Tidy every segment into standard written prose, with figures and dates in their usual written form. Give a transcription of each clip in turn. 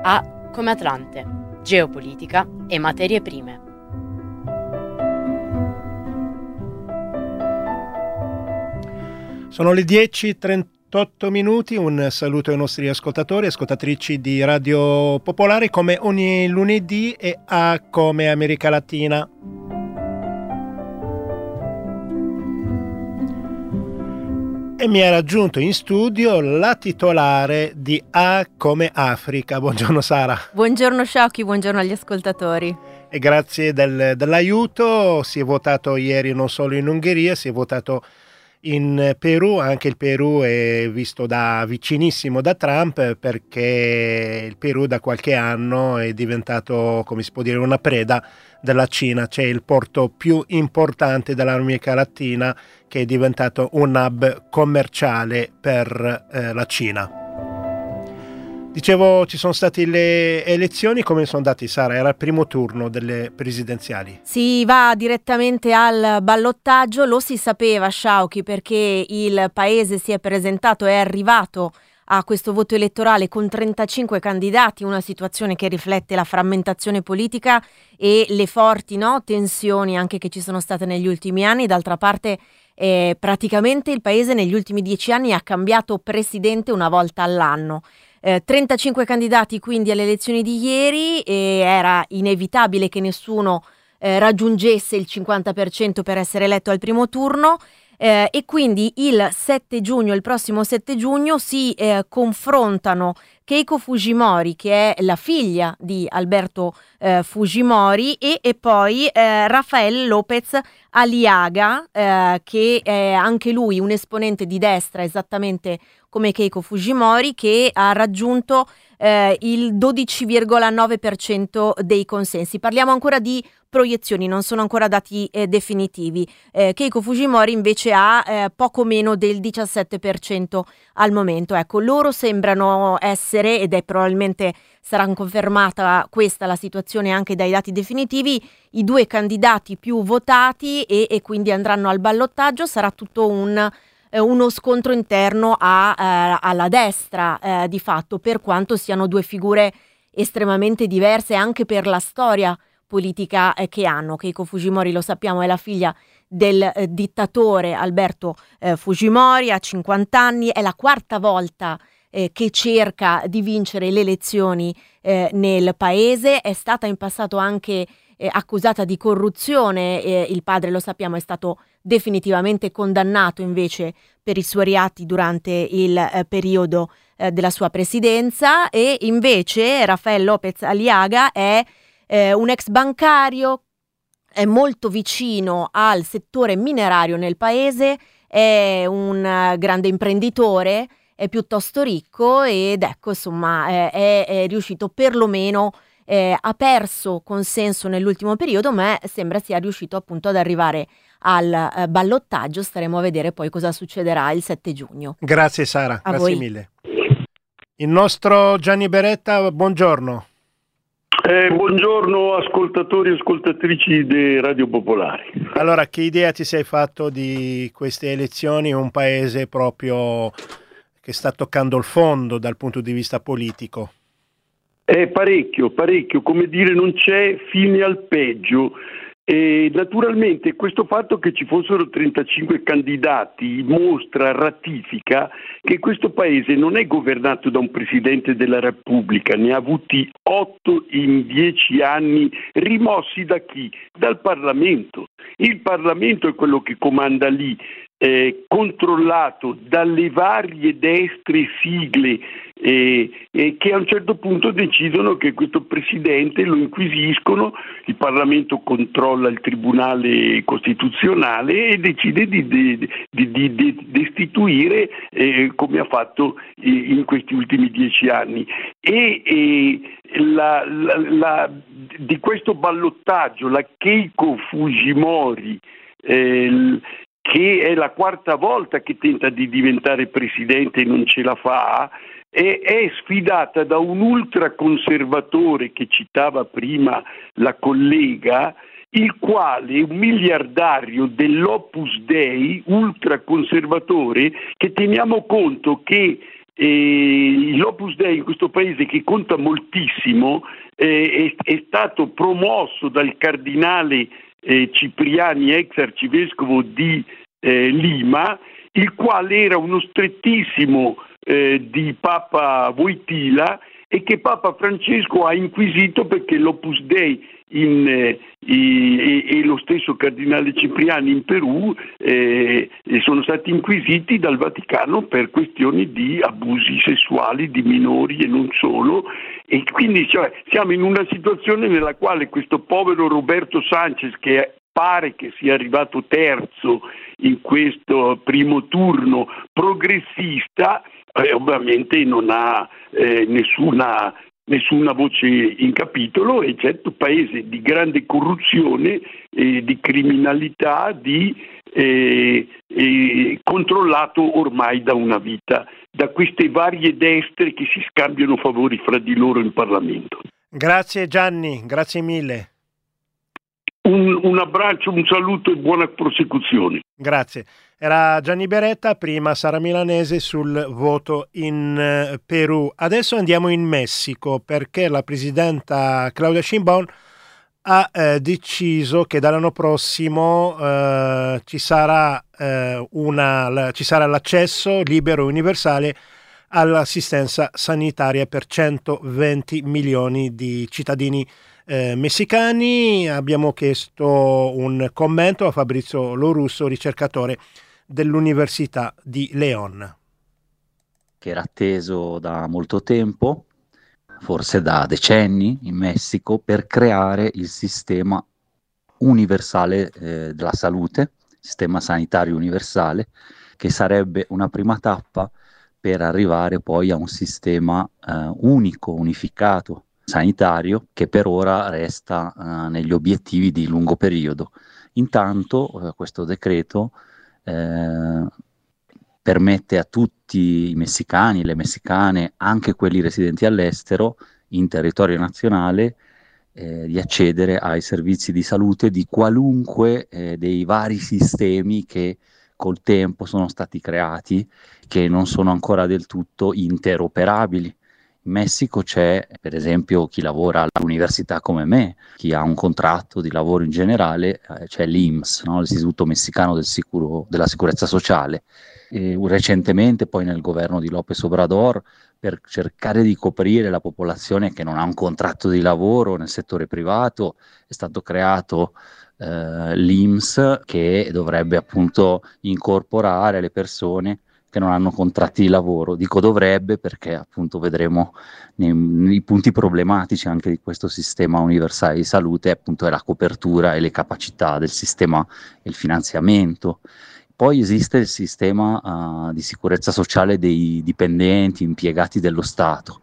A come Atlante, geopolitica e materie prime. Sono le 10:38 minuti, un saluto ai nostri ascoltatori e ascoltatrici di Radio Popolare. Come ogni lunedì e A come America Latina. E mi ha raggiunto in studio la titolare di A come Africa. Buongiorno Sara. Buongiorno Sciocchi, buongiorno agli ascoltatori. E grazie dell'aiuto. Si è votato ieri non solo in Ungheria, si è votato in Perù. Anche il Perù è visto da vicinissimo da Trump, perché il Perù da qualche anno è diventato, come si può dire, una preda della Cina. C'è il porto più importante dell'America Latina che è diventato un hub commerciale per la Cina. Dicevo, ci sono state le elezioni. Come sono andati, Sara? Era il primo turno delle presidenziali. Si va direttamente al ballottaggio, lo si sapeva, Sciauchi, perché il paese si è presentato, è arrivato a questo voto elettorale con 35 candidati, una situazione che riflette la frammentazione politica e le forti tensioni anche che ci sono state negli ultimi anni. D'altra parte praticamente il paese negli ultimi 10 anni ha cambiato presidente una volta all'anno. 35 candidati quindi alle elezioni di ieri, e era inevitabile che nessuno raggiungesse il 50% per essere eletto al primo turno. E quindi il prossimo 7 giugno si confrontano Keiko Fujimori, che è la figlia di Alberto Fujimori, e poi Rafael López Aliaga, che è anche lui un esponente di destra, esattamente come Keiko Fujimori, che ha raggiunto il 12,9% dei consensi. Parliamo ancora di proiezioni, non sono ancora dati definitivi. Keiko Fujimori invece ha poco meno del 17% al momento. Ecco, loro sembrano essere, ed è probabilmente sarà confermata questa la situazione anche dai dati definitivi, i due candidati più votati, e quindi andranno al ballottaggio. Sarà tutto uno scontro interno alla destra di fatto, per quanto siano due figure estremamente diverse anche per la storia politica che hanno. Keiko Fujimori, lo sappiamo, è la figlia del dittatore Alberto Fujimori, ha 50 anni, è la quarta volta che cerca di vincere le elezioni nel paese. È stata in passato anche accusata di corruzione, il padre, lo sappiamo, è stato definitivamente condannato invece per i suoi reati durante il periodo della sua presidenza. E invece Rafael López Aliaga è un ex bancario, è molto vicino al settore minerario nel paese, è un grande imprenditore, è piuttosto ricco, ed ecco, insomma, è riuscito perlomeno, ha perso consenso nell'ultimo periodo, ma sembra sia riuscito appunto ad arrivare al ballottaggio. Staremo a vedere poi cosa succederà il 7 giugno. Grazie Sara, a grazie voi. mille. Il nostro Gianni Beretta, buongiorno. Buongiorno ascoltatori e ascoltatrici di Radio Popolare. Allora, che idea ti sei fatto di queste elezioni? Un paese proprio che sta toccando il fondo dal punto di vista politico. Parecchio, come dire, non c'è fine al peggio. E naturalmente questo fatto che ci fossero 35 candidati ratifica che questo paese non è governato da un Presidente della Repubblica, ne ha avuti 8 in 10 anni, rimossi da chi? Dal Parlamento. Il Parlamento è quello che comanda lì, controllato dalle varie destre sigle che a un certo punto decidono che questo presidente lo inquisiscono, il Parlamento controlla il Tribunale Costituzionale e decide di destituire, come ha fatto in questi ultimi 10 anni. Di questo ballottaggio la Keiko Fujimori, che è la quarta volta che tenta di diventare presidente e non ce la fa, è sfidata da un ultraconservatore che citava prima la collega, il quale è un miliardario dell'Opus Dei, ultraconservatore, che teniamo conto che l'Opus Dei in questo paese, che conta moltissimo, è stato promosso dal cardinale Cipriani, ex arcivescovo di Lima, il quale era uno strettissimo di Papa Wojtyla, e che Papa Francesco ha inquisito perché l'Opus Dei e lo stesso cardinale Cipriani in Perù sono stati inquisiti dal Vaticano per questioni di abusi sessuali di minori e non solo, e quindi siamo in una situazione nella quale questo povero Roberto Sanchez, che pare che sia arrivato terzo in questo primo turno progressista, ovviamente non ha nessuna voce in capitolo, e certo paese di grande corruzione, di criminalità, controllato ormai da una vita da queste varie destre che si scambiano favori fra di loro in Parlamento. Grazie Gianni, grazie mille. Un abbraccio, un saluto e buona prosecuzione. Grazie. Era Gianni Beretta, prima Sara Milanese sul voto in Perù. Adesso andiamo in Messico, perché la presidenta Claudia Sheinbaum ha deciso che dall'anno prossimo ci sarà l'accesso libero e universale all'assistenza sanitaria per 120 milioni di cittadini messicani. Abbiamo chiesto un commento a Fabrizio Lorusso, ricercatore dell'Università di León. Che era atteso da molto tempo, forse da decenni in Messico, per creare il sistema universale della salute, sistema sanitario universale, che sarebbe una prima tappa per arrivare poi a un sistema unico, unificato, sanitario, che per ora resta negli obiettivi di lungo periodo. Intanto questo decreto permette a tutti i messicani, le messicane, anche quelli residenti all'estero, in territorio nazionale, di accedere ai servizi di salute di qualunque dei vari sistemi che col tempo sono stati creati, che non sono ancora del tutto interoperabili. In Messico c'è, per esempio, chi lavora all'università come me, chi ha un contratto di lavoro in generale, c'è l'IMSS, no? L'Istituto Messicano della Sicurezza Sociale. Recentemente, poi nel governo di López Obrador, per cercare di coprire la popolazione che non ha un contratto di lavoro nel settore privato, è stato creato l'IMSS, che dovrebbe appunto incorporare le persone che non hanno contratti di lavoro. Dico dovrebbe perché appunto vedremo nei punti problematici anche di questo sistema universale di salute, appunto è la copertura e le capacità del sistema e il finanziamento. Poi esiste il sistema di sicurezza sociale dei dipendenti, impiegati dello Stato,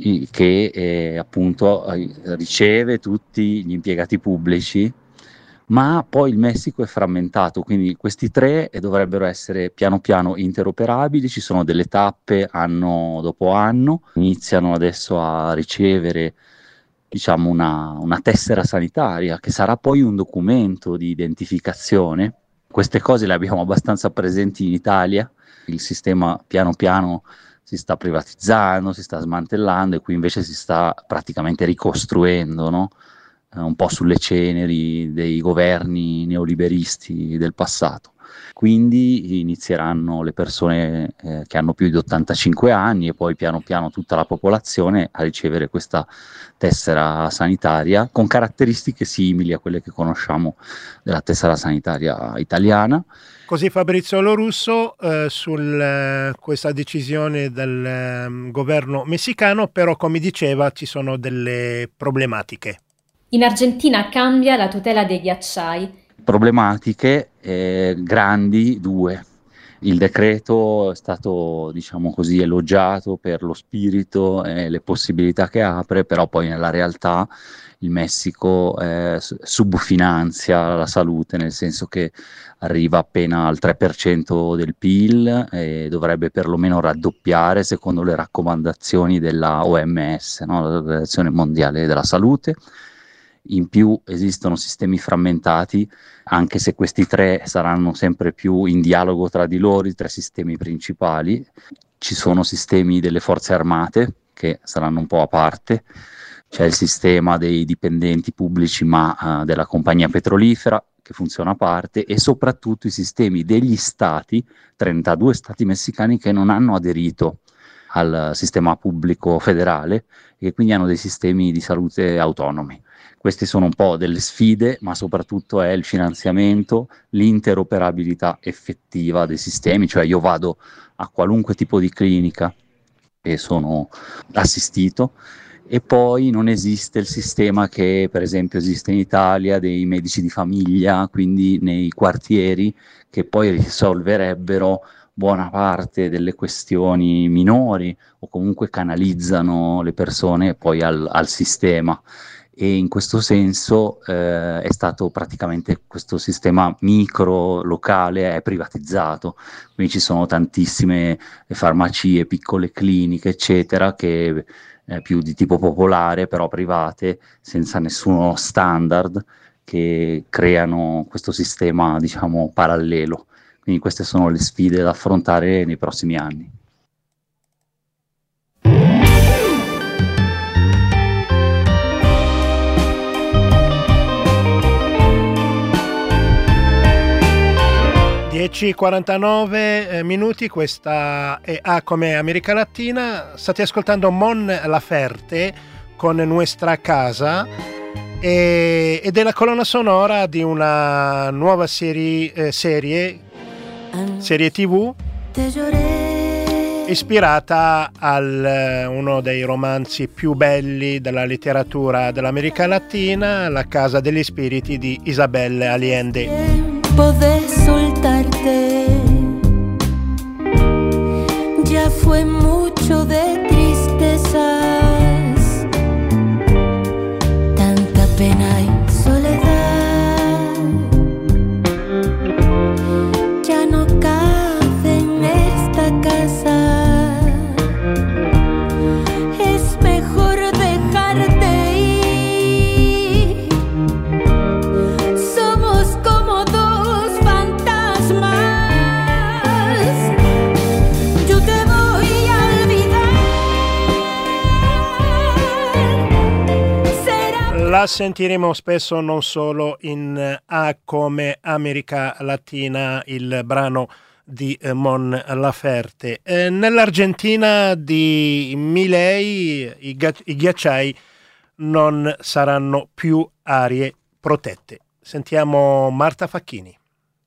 che appunto riceve tutti gli impiegati pubblici, ma poi il Messico è frammentato, quindi questi tre dovrebbero essere piano piano interoperabili. Ci sono delle tappe anno dopo anno, iniziano adesso a ricevere, diciamo, una tessera sanitaria che sarà poi un documento di identificazione. Queste cose le abbiamo abbastanza presenti in Italia, il sistema piano piano si sta privatizzando, si sta smantellando, e qui invece si sta praticamente ricostruendo, no? Un po' sulle ceneri dei governi neoliberisti del passato. Quindi inizieranno le persone che hanno più di 85 anni e poi piano piano tutta la popolazione a ricevere questa tessera sanitaria con caratteristiche simili a quelle che conosciamo della tessera sanitaria italiana. Così Fabrizio Lorusso su questa decisione del governo messicano, però come diceva ci sono delle problematiche. In Argentina cambia la tutela dei ghiacciai. Problematiche grandi, due. Il decreto è stato, diciamo così, elogiato per lo spirito e le possibilità che apre, però poi nella realtà il Messico subfinanzia la salute, nel senso che arriva appena al 3% del PIL e dovrebbe perlomeno raddoppiare secondo le raccomandazioni della OMS, no? L'Organizzazione Mondiale della Salute. In più esistono sistemi frammentati, anche se questi tre saranno sempre più in dialogo tra di loro, i tre sistemi principali. Ci sono sistemi delle forze armate che saranno un po' a parte, c'è il sistema dei dipendenti pubblici ma della compagnia petrolifera che funziona a parte, e soprattutto i sistemi degli stati, 32 stati messicani che non hanno aderito al sistema pubblico federale e che quindi hanno dei sistemi di salute autonomi. Queste sono un po' delle sfide, ma soprattutto è il finanziamento, l'interoperabilità effettiva dei sistemi, cioè io vado a qualunque tipo di clinica e sono assistito, e poi non esiste il sistema che per esempio esiste in Italia dei medici di famiglia, quindi nei quartieri, che poi risolverebbero buona parte delle questioni minori o comunque canalizzano le persone poi al sistema. E in questo senso è stato praticamente questo sistema micro locale è privatizzato, quindi ci sono tantissime farmacie, piccole cliniche eccetera che più di tipo popolare però private, senza nessuno standard, che creano questo sistema diciamo parallelo. Quindi queste sono le sfide da affrontare nei prossimi anni. (10:49), questa è A come America Latina. State ascoltando Mon Laferte con Nuestra Casa ed è la colonna sonora di una nuova serie TV ispirata a uno dei romanzi più belli della letteratura dell'America Latina, La Casa degli Spiriti di Isabel Allende. De soltarte, ya fue mucho de tristezas, tanta pena y soledad, ya no cabe en esta casa, es mejor dejarte ir, somos como la sentiremo spesso non solo in A come America Latina, il brano di Mon Laferte. Nell'Argentina di Milei i ghiacciai non saranno più aree protette. Sentiamo Marta Facchini.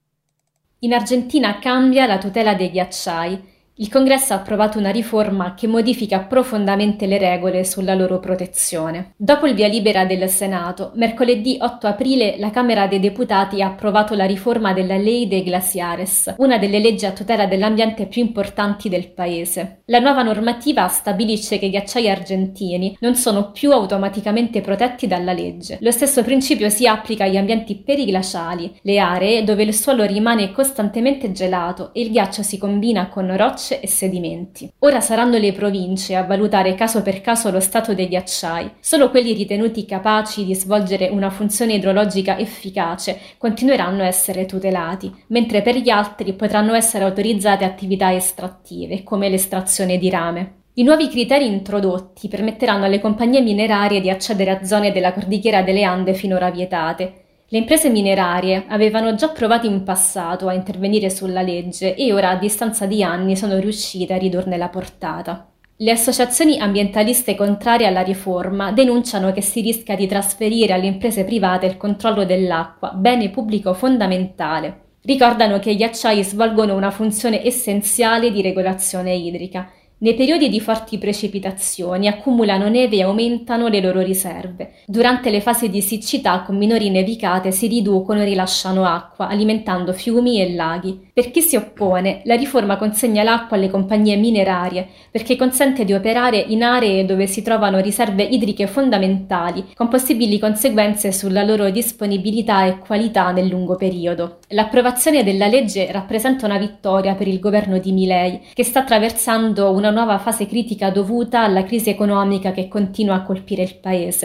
In Argentina cambia la tutela dei ghiacciai. Il Congresso ha approvato una riforma che modifica profondamente le regole sulla loro protezione. Dopo il via libera del Senato, mercoledì 8 aprile la Camera dei Deputati ha approvato la riforma della Ley de Glaciares, una delle leggi a tutela dell'ambiente più importanti del paese. La nuova normativa stabilisce che i ghiacciai argentini non sono più automaticamente protetti dalla legge. Lo stesso principio si applica agli ambienti periglaciali, le aree dove il suolo rimane costantemente gelato e il ghiaccio si combina con rocce e sedimenti. Ora saranno le province a valutare caso per caso lo stato dei ghiacciai. Solo quelli ritenuti capaci di svolgere una funzione idrologica efficace continueranno a essere tutelati, mentre per gli altri potranno essere autorizzate attività estrattive, come l'estrazione di rame. I nuovi criteri introdotti permetteranno alle compagnie minerarie di accedere a zone della cordigliera delle Ande finora vietate. Le imprese minerarie avevano già provato in passato a intervenire sulla legge e ora a distanza di anni sono riuscite a ridurne la portata. Le associazioni ambientaliste contrarie alla riforma denunciano che si rischia di trasferire alle imprese private il controllo dell'acqua, bene pubblico fondamentale. Ricordano che i ghiacciai svolgono una funzione essenziale di regolazione idrica. Nei periodi di forti precipitazioni accumulano neve e aumentano le loro riserve. Durante le fasi di siccità con minori nevicate si riducono e rilasciano acqua, alimentando fiumi e laghi. Per chi si oppone, la riforma consegna l'acqua alle compagnie minerarie perché consente di operare in aree dove si trovano riserve idriche fondamentali, con possibili conseguenze sulla loro disponibilità e qualità nel lungo periodo. L'approvazione della legge rappresenta una vittoria per il governo di Milei, che sta attraversando una nuova fase critica dovuta alla crisi economica che continua a colpire il paese.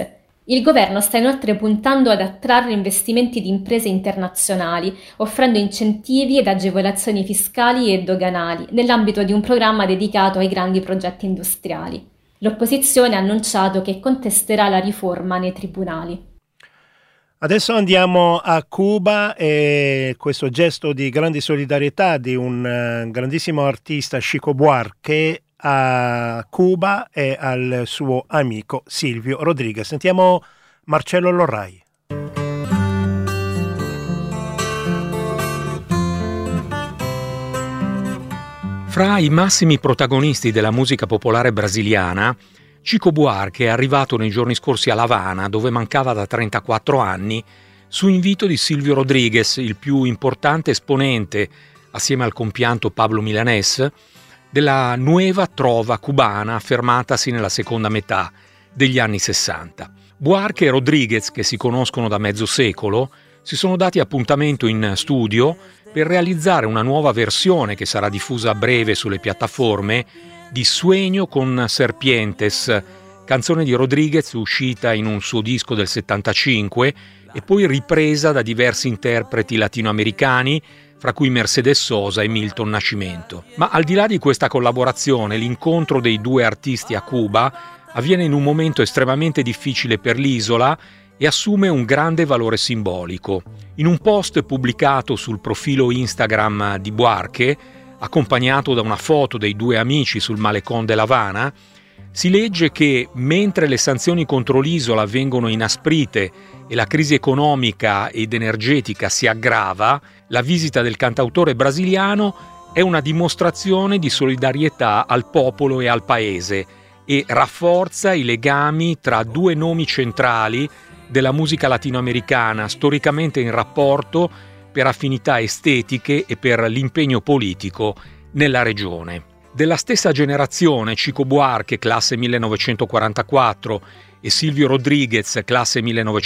Il governo sta inoltre puntando ad attrarre investimenti di imprese internazionali, offrendo incentivi ed agevolazioni fiscali e doganali nell'ambito di un programma dedicato ai grandi progetti industriali. L'opposizione ha annunciato che contesterà la riforma nei tribunali. Adesso andiamo a Cuba e questo gesto di grande solidarietà di un grandissimo artista, Chico Buarque, a Cuba e al suo amico Silvio Rodríguez. Sentiamo Marcello Lorrai. Fra i massimi protagonisti della musica popolare brasiliana, Chico Buarque è arrivato nei giorni scorsi a La Habana, dove mancava da 34 anni, su invito di Silvio Rodríguez, il più importante esponente, assieme al compianto Pablo Milanés, della nuova trova cubana affermatasi nella seconda metà degli anni 60. Buarque e Rodríguez, che si conoscono da mezzo secolo, si sono dati appuntamento in studio per realizzare una nuova versione che sarà diffusa a breve sulle piattaforme di Sueño con Serpientes, canzone di Rodríguez uscita in un suo disco del 75 e poi ripresa da diversi interpreti latinoamericani, fra cui Mercedes Sosa e Milton Nascimento. Ma al di là di questa collaborazione, l'incontro dei due artisti a Cuba avviene in un momento estremamente difficile per l'isola e assume un grande valore simbolico. In un post pubblicato sul profilo Instagram di Buarque, accompagnato da una foto dei due amici sul malecón de La Habana, si legge che mentre le sanzioni contro l'isola vengono inasprite e la crisi economica ed energetica si aggrava, la visita del cantautore brasiliano è una dimostrazione di solidarietà al popolo e al paese e rafforza i legami tra due nomi centrali della musica latinoamericana, storicamente in rapporto per affinità estetiche e per l'impegno politico nella regione. Della stessa generazione, Chico Buarque, classe 1944, e Silvio Rodríguez, classe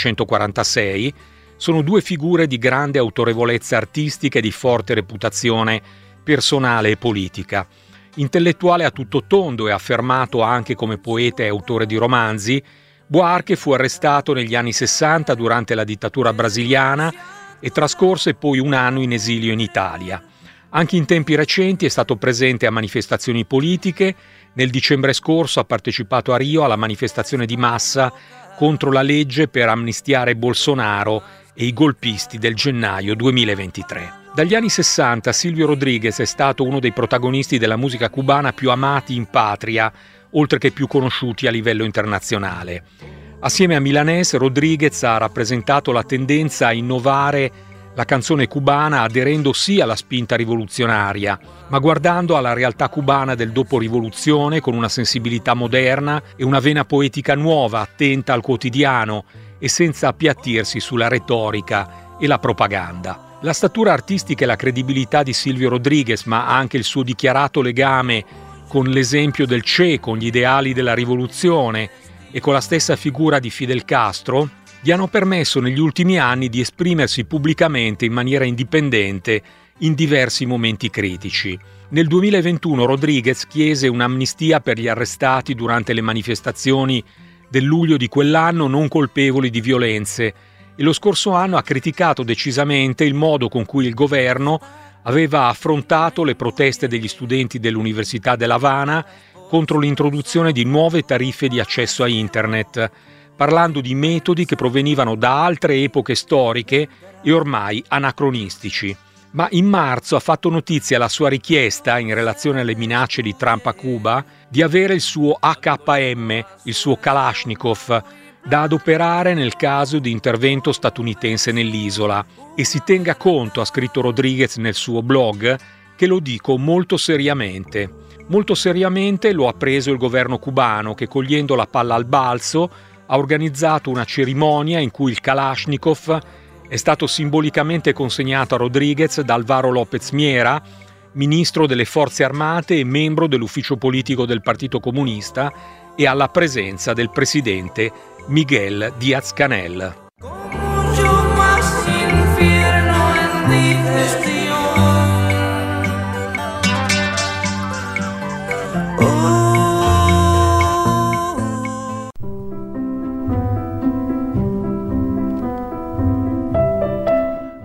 1946, sono due figure di grande autorevolezza artistica e di forte reputazione personale e politica. Intellettuale a tutto tondo e affermato anche come poeta e autore di romanzi, Buarque fu arrestato negli anni 60 durante la dittatura brasiliana e trascorse poi un anno in esilio in Italia. Anche in tempi recenti è stato presente a manifestazioni politiche. Nel dicembre scorso ha partecipato a Rio alla manifestazione di massa contro la legge per amnistiare Bolsonaro e i golpisti del gennaio 2023. Dagli anni 60 Silvio Rodríguez è stato uno dei protagonisti della musica cubana più amati in patria, oltre che più conosciuti a livello internazionale. Assieme a Milanés, Rodríguez ha rappresentato la tendenza a innovare la canzone cubana aderendo sì alla spinta rivoluzionaria, ma guardando alla realtà cubana del dopo-rivoluzione con una sensibilità moderna e una vena poetica nuova, attenta al quotidiano e senza appiattirsi sulla retorica e la propaganda. La statura artistica e la credibilità di Silvio Rodríguez, ma anche il suo dichiarato legame con l'esempio del Che, con gli ideali della rivoluzione e con la stessa figura di Fidel Castro, gli hanno permesso negli ultimi anni di esprimersi pubblicamente in maniera indipendente in diversi momenti critici. Nel 2021 Rodríguez chiese un'amnistia per gli arrestati durante le manifestazioni del luglio di quell'anno non colpevoli di violenze e lo scorso anno ha criticato decisamente il modo con cui il governo aveva affrontato le proteste degli studenti dell'Università de La Habana contro l'introduzione di nuove tariffe di accesso a Internet, parlando di metodi che provenivano da altre epoche storiche e ormai anacronistici. Ma in marzo ha fatto notizia la sua richiesta, in relazione alle minacce di Trump a Cuba, di avere il suo AKM, il suo Kalashnikov, da adoperare nel caso di intervento statunitense nell'isola. E si tenga conto, ha scritto Rodríguez nel suo blog, che lo dico molto seriamente. Molto seriamente lo ha preso il governo cubano che, cogliendo la palla al balzo, ha organizzato una cerimonia in cui il Kalashnikov è stato simbolicamente consegnato a Rodríguez da Álvaro López Miera, ministro delle Forze Armate e membro dell'ufficio politico del Partito Comunista, e alla presenza del presidente Miguel Díaz-Canel.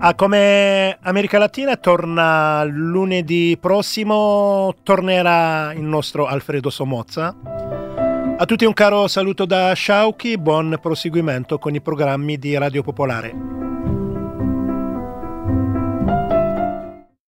Come America Latina torna lunedì prossimo, tornerà il nostro Alfredo Somozza. A tutti un caro saluto da Sciauchi, buon proseguimento con i programmi di Radio Popolare.